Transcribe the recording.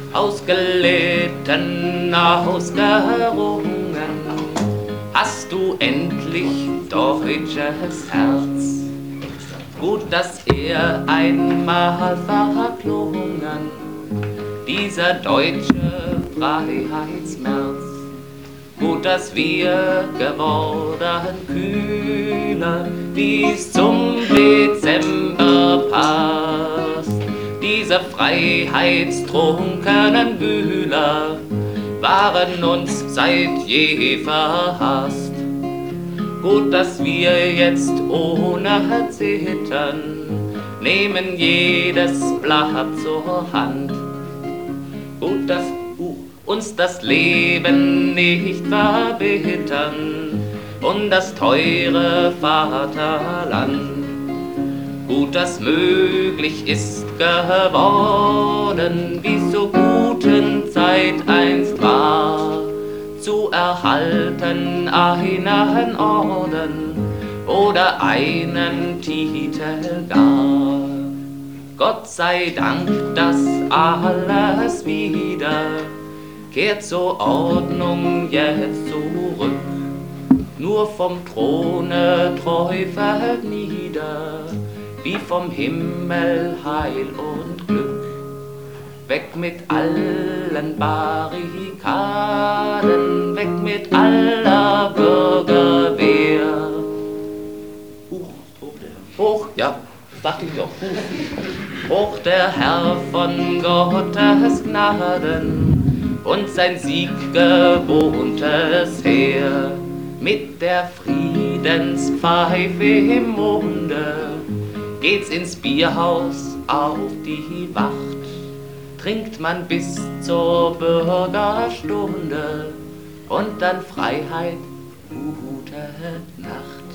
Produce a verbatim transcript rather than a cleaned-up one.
Ausgelitten, ausgerungen, hast du endlich deutsches Herz. Gut, dass er einmal verklungen, dieser deutsche Freiheitsmärz. Gut, dass wir geworden kühler, wie's zum Dezember passt. Diese freiheitstrunkenen Wühler waren uns seit je verhasst. Gut, dass wir jetzt ohne Zittern nehmen jedes Blatt zur Hand. Gut, dass uns das Leben nicht verbittern und das teure Vaterland. Gut, dass möglich ist geworden, wie's zur guten Zeit einst war, zu erhalten einen Orden oder einen Titel gar. Gott sei Dank, dass alles wieder kehrt zur Ordnung jetzt zurück. Nur vom Throne treu fällt nieder, wie vom Himmel Heil und Glück. Weg mit allen Barrikaden, weg mit aller Bürgerwehr. Huch, hoch, ja, dachte ich doch. Hoch der Herr von Gottes Gnaden und sein sieggewohntes Heer. Mit der Friedenspfeife im Munde geht's ins Bierhaus auf die Wacht. Trinkt man bis zur Bürgerstunde und dann Freiheit, gute Nacht.